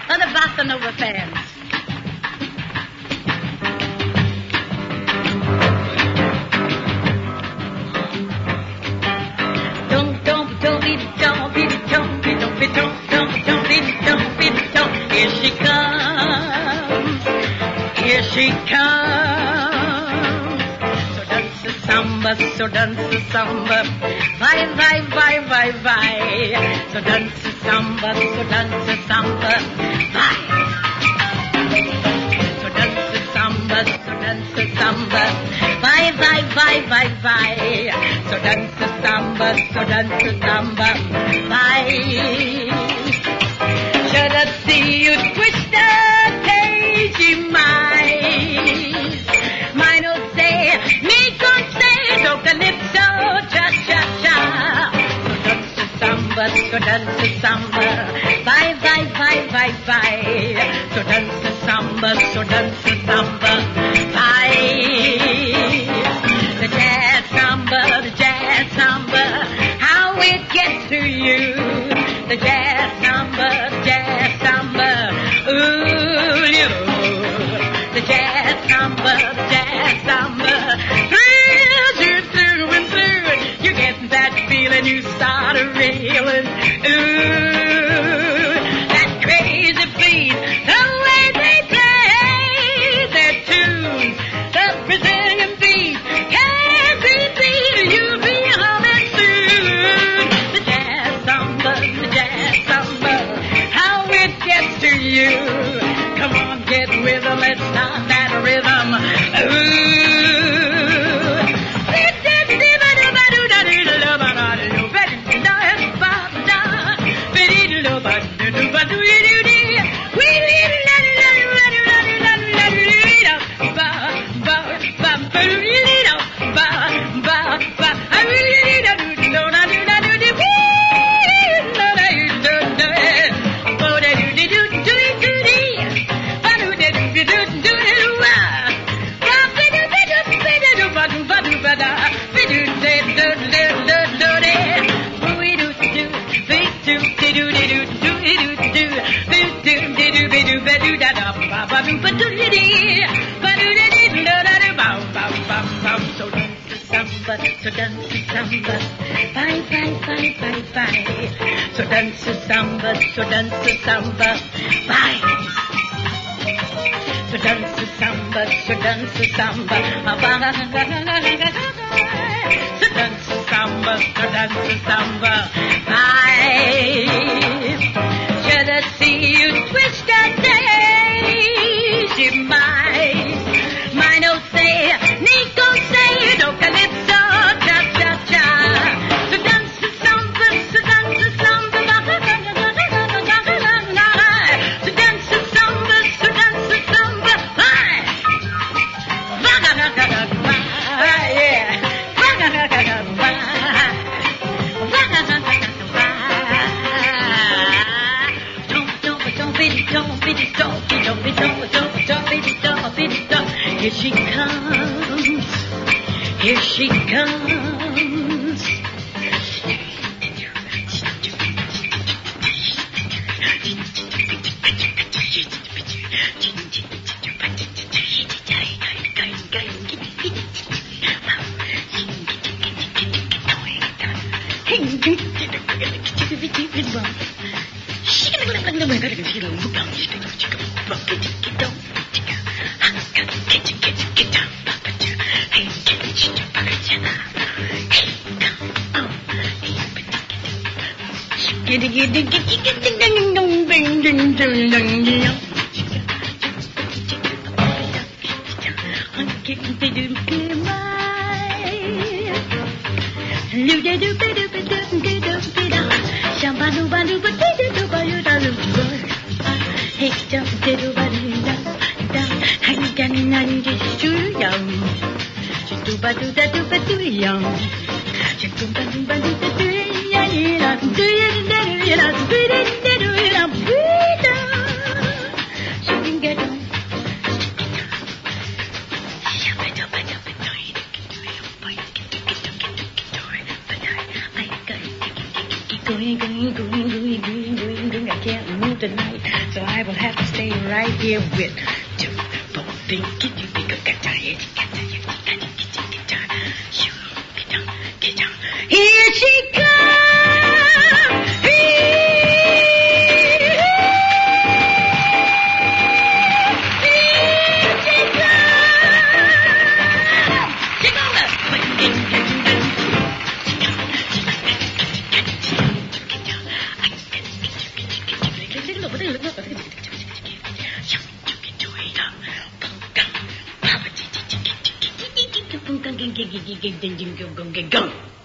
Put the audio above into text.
for the Bossa Nova fans. Here she comes, here she comes. So dance the samba, so dance the samba. Vai, vai, vai, vai, vai. So dance the samba, so dance the samba. Vai. So dance the samba, so dance the samba. Vai, vai, vai, vai, vai. So dance the samba, so dance the samba. Vai. Should I see you twist the cagey mais? Mine will say, me con say, do calypso, cha-cha-cha. So dance the samba, bye, bye, bye, bye, bye. So dance the samba, so dance the samba, bye. The jazz samba, how it gets to you. The jazz samba, ooh, you. The jazz samba, thrills you through and through. You get that feeling, you start reeling. Ooh, that crazy beat, the way they play their tunes, the Brazilian beat, every beat you'll be humming soon. The jazz samba, how it gets to you. Come on, get with them, let's start that rhythm. Ooh. So dance the samba, bye, bye, bye, bye, bye. So dance the samba, bye. So dance the samba, so dance the samba, so dance the samba, bye. Should I see you twist that daisy mice? Mine will say, Nico say, do calypso, cha-cha-cha. So dance the samba, so dance the samba, so dance the samba, so dance the samba, Here she comes, here she comes. tonight, so I will have to stay right here with you. Here she comes! Here she comes!